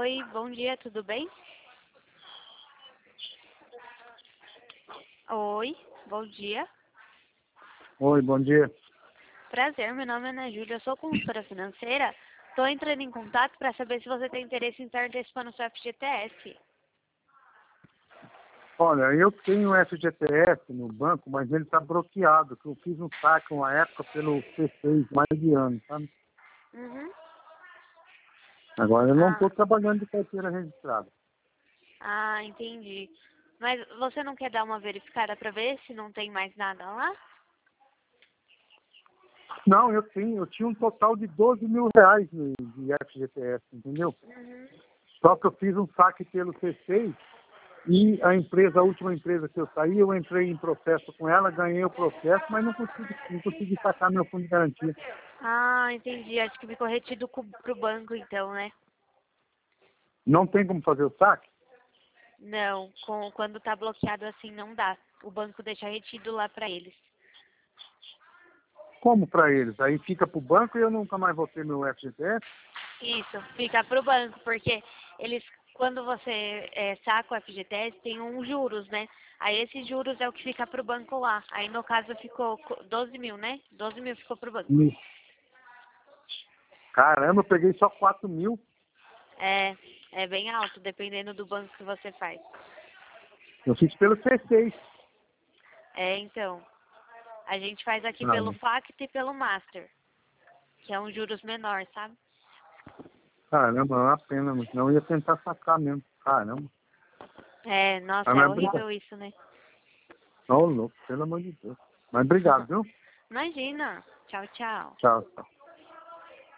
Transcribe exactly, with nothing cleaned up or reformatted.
Oi, bom dia, tudo bem? Oi, bom dia. Oi, bom dia. Prazer, meu nome é Ana Júlia, eu sou consultora financeira. Estou entrando em contato para saber se você tem interesse em estar antecipando o seu F G T S. Olha, eu tenho F G T S no banco, mas ele está bloqueado, que eu fiz um saque uma época pelo C seis, mais de ano, sabe? Uhum. Agora eu não Ah, estou trabalhando de carteira registrada. ah, entendi. Mas você não quer dar uma verificada para ver se não tem mais nada lá? Não, eu tenho, eu tinha um total de doze mil reais de, de F G T S, entendeu? Uhum. Só que eu fiz um saque pelo C seis e a empresa, a última empresa que eu saí, eu entrei em processo com ela, ganhei o processo, mas não consegui, não consegui sacar meu fundo de garantia. Ah, entendi. Acho que ficou retido co- pro banco então, né? Não tem como fazer o saque? Não, com, quando tá bloqueado assim não dá. O banco deixa retido lá para eles. Como para eles? Aí fica para o banco e eu nunca mais vou ter meu F G T S? Isso, fica pro banco, porque eles, quando você é, saca o F G T S, tem uns juros, né? Aí esses juros é o que fica pro banco lá. Aí no caso ficou co- doze mil, né? doze mil ficou pro banco. Isso. Caramba, eu peguei só quatro mil. É, é bem alto, dependendo do banco que você faz. Eu fiz pelo C seis. É, então, a gente faz aqui Ah, pelo FACT e pelo Master, que é um juros menor, sabe? caramba, é uma pena, mas não ia tentar sacar mesmo. Caramba. É, Ah, nossa, é mas obrigado. horrível isso, né? Ô, louco, pelo amor de Deus. Mas obrigado, viu? Imagina. Tchau, tchau. Tchau, tchau.